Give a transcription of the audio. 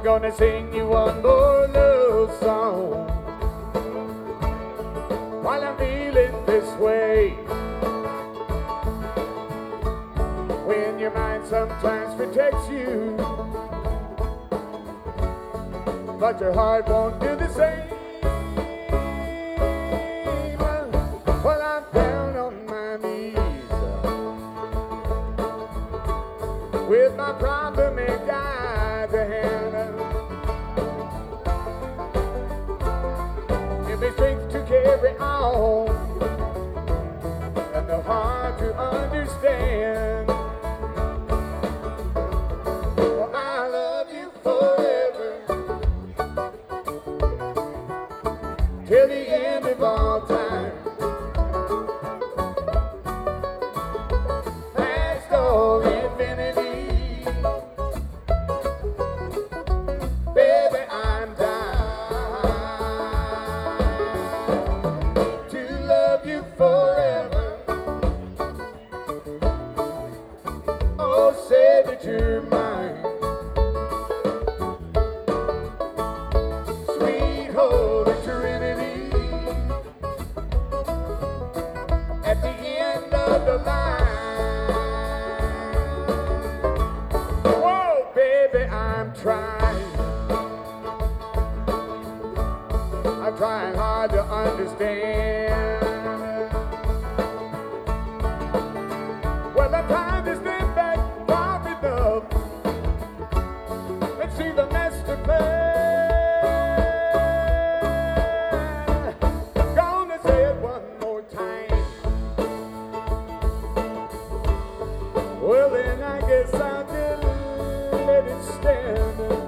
I'm gonna sing you one more love song while I'm feeling this way. When your mind sometimes protects you, but your heart won't do the same. Well, I'm down on my knees with my problem in God's hand. Give me strength to carry on and the heart to understand. Well, I love you forever till the end of all time. Past all infinity, baby, I'm down to love you forever. Oh, say that you're mine. Sweet Holy Trinity, at the end of the line. Whoa, baby, I'm trying hard to understand. Well, I'm trying to stand back far enough and see the master plan. Gonna say it one more time. Well, then I guess I'll just let it stand.